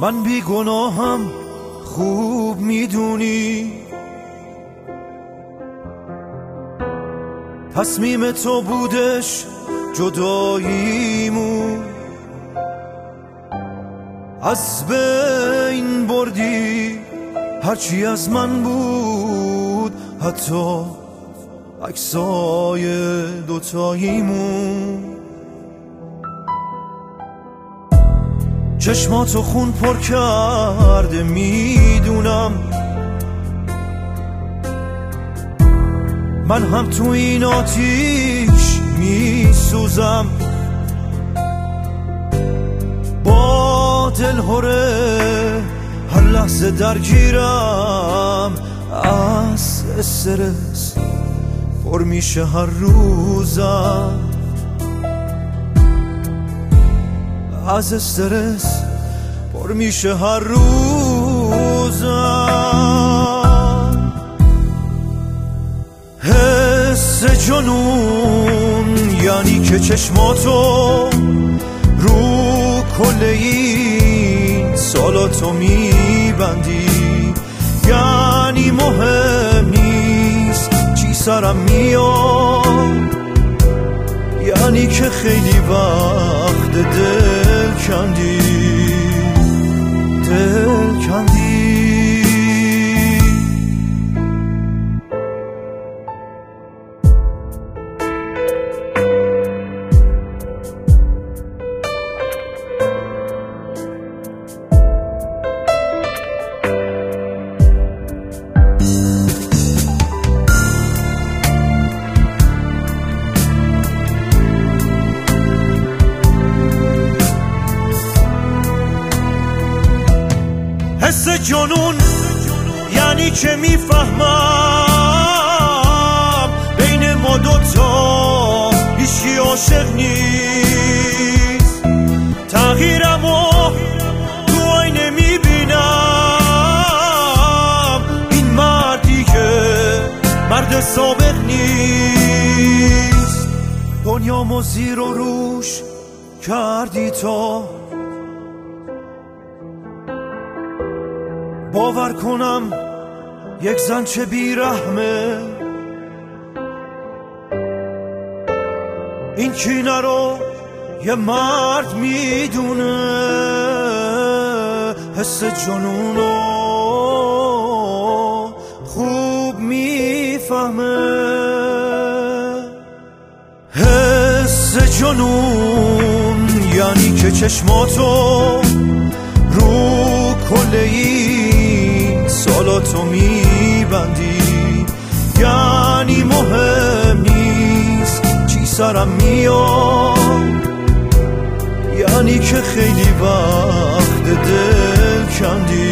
من بی گناهم خوب میدونی، تصمیم تو بودش جداییمون، از بین بردی هرچی از من بود، حتی عکسای دوتاییمون. چشماتو خون پر کرده میدونم، من هم تو این آتیش میسوزم، با دلهوره هر لحظه درگیرم، از استرس پر میشه هر روزم، از استرس پر میشه هر روزم. حس جنون یعنی که چشماتو رو کل این سالاتو میبندی، یعنی مهم نیست چی سرم میاد، یعنی که خیلی وقت دل کندی، دل کندی. حس جنون یعنی که میفهمم بین ما دوتا هیچی عاشق نیست، تغییرمو تو آینه میبینم، این مردی که مرد سابق نیست. دنیامو زیر و روش کردی تا باور کنم یک زن چه بیرحمه، این کینه رو یه مرد میدونه، حس جنونو خوب میفهمه. حس جنون یعنی که چشماتو رو کل این سالاتو میبندی، یعنی مهم نیست چی سرم میاد، یعنی که خیلی وقت دل کندی.